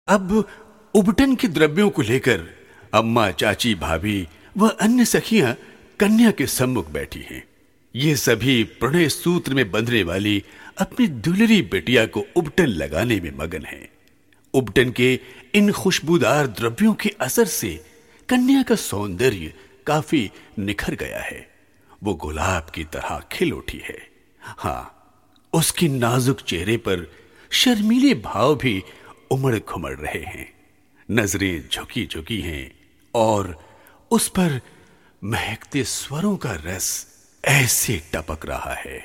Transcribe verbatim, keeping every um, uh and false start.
अब उबटन के द्रव्यों को लेकर अम्मा, चाची, भाभी व अन्य सखियां कन्या के सम्मुख बैठी हैं। ये सभी प्रणय सूत्र में बंधने वाली अपनी दुलरी बेटिया को उबटन लगाने में मगन हैं। उबटन के इन खुशबूदार द्रव्यों के असर से कन्या का सौंदर्य काफी निखर गया है। वो गुलाब की तरह खिल उठी है। हाँ, उसकी नाजुक चेहरे पर शर्मीले भाव भी उमड़ घुमड़ रहे हैं। नजरें झुकी झुकी हैं और उस पर महकते स्वरों का रस ऐसे टपक रहा है।